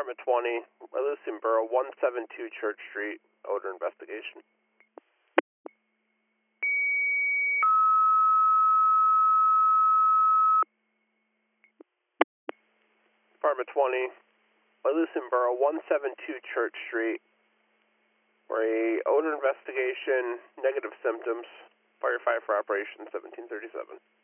Department 20, Lewiston Borough, 172 Church Street, odor investigation. Department 20, Lewiston Borough, 172 Church Street, for a odor investigation, negative symptoms, firefight for operation 1737.